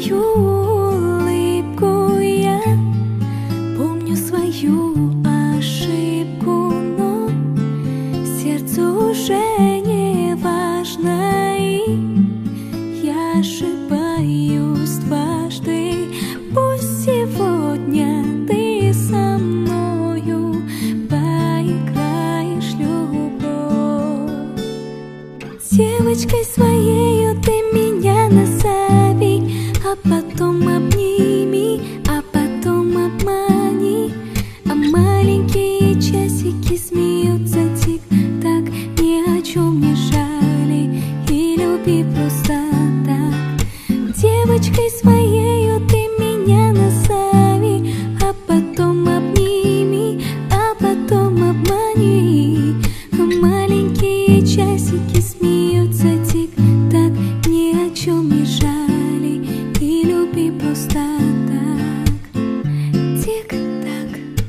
твою улыбку, я помню свою ошибку, но сердцу уже не важно, и я ошибаюсь дважды. Пусть сегодня ты со мною поиграешь любовь. Девочкой своею ты меня назови, а потом обними, а потом обмани. А маленькие часики смеются тик-так, ни о чем не жали и люби просто так. Девочкой своею ты меня назови, а потом обними, а потом обмани. А маленькие часики смеются тик-так, ни о чем не жали и люби просто так. Тик-так,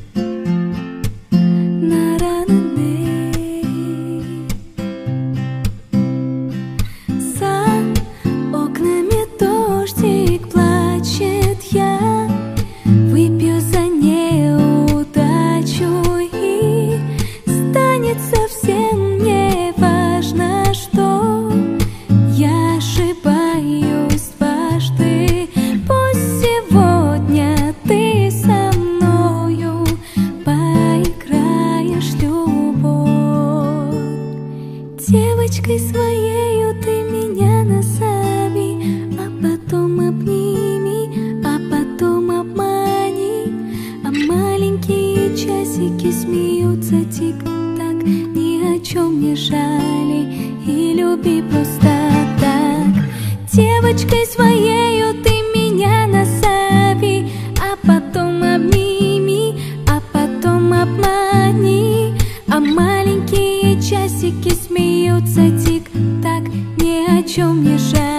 на-ра-на-не. За окнами дождик плачет, я выпью за неудачу, и станет совсем не важно, что я ошибаюсь дважды. Пусть сегодня ты со мною поиграешь любовь. Девочкой своею ты меня назови, а потом обними, а потом обмани. А маленькие часики смеются тик-так, ни о чем не жали и люби просто так. Девочкой своею ты меня назови, а потом обними, а потом обмани. А маленькие часики смеются тик-так, ни о чем не жали.